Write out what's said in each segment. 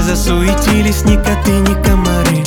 засуетились ни коты, ни комары,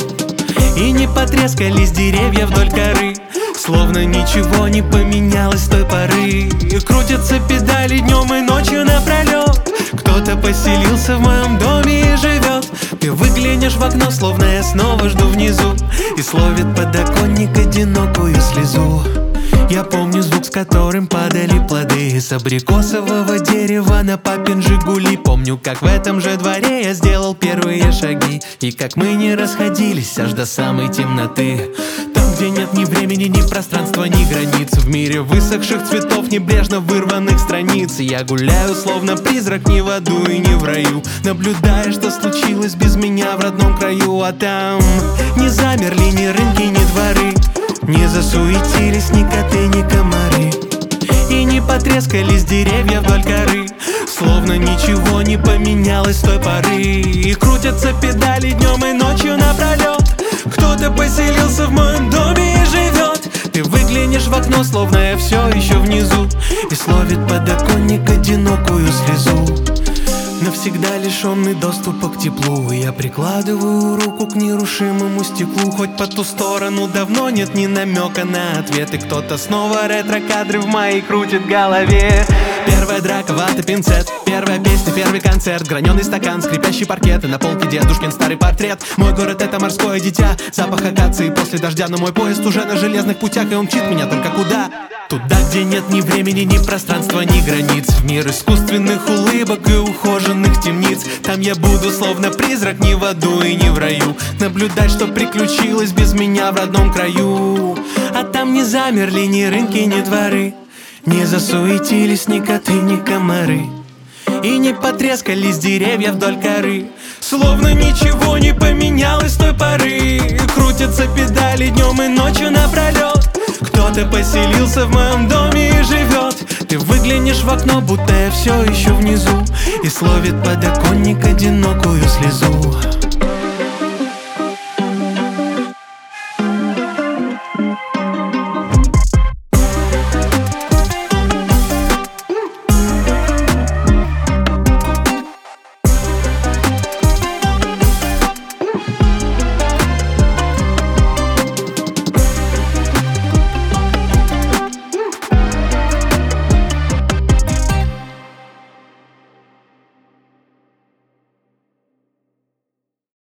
и не потрескались деревья вдоль коры. Словно ничего не поменялось с той поры. И крутятся педали днем и ночью напролет. Кто-то поселился в моем доме и живет. Ты выглянешь в окно, словно я снова жду внизу, и словит подоконник одинокую слезу. Я помню звук, с которым падали плоды с абрикосового дерева на папин Жигули. Помню, как в этом же дворе я сделал первые шаги, и как мы не расходились аж до самой темноты. Там, где нет ни времени, ни пространства, ни границ, в мире высохших цветов, небрежно вырванных страниц. Я гуляю, словно призрак, ни в аду и ни в раю, наблюдая, что случилось без меня в родном краю. А там не замерли ни рынки, ни дворы, не засуетились ни коты, ни комары, и не потрескались деревья вдоль коры. Словно ничего не поменялось с той поры. И крутятся педали днем и ночью напролет. Кто-то поселился в моем доме и живет. Ты выглянешь в окно, словно я все еще внизу, и словит подоконник одинокую слезу. Навсегда лишенный доступа к теплу, я прикладываю руку к нерушимому стеклу. Хоть по ту сторону давно нет ни намека на ответ, и кто-то снова ретро-кадры в моей крутит в голове. Первая драка, вата, пинцет, первая песня, первый концерт, граненый стакан, скрипящий паркет, и на полке дедушкин старый портрет. Мой город — это морское дитя, запах акации после дождя, но мой поезд уже на железных путях, и он мчит меня только куда? Туда, где нет ни времени, ни пространства, ни границ, в мир искусственных улыбок и ухоженных темниц. Там я буду словно призрак, ни в аду и ни в раю, наблюдать, что приключилось без меня в родном краю. А там не замерли ни рынки, ни дворы, не засуетились ни коты, ни комары, и не потрескались деревья вдоль коры. Словно ничего не поменялось с той поры. Крутятся педали днем и ночью напролет. Кто-то поселился в моем доме и живет. Ты выглянешь в окно, будто я все еще внизу, и словит подоконник одинокую слезу.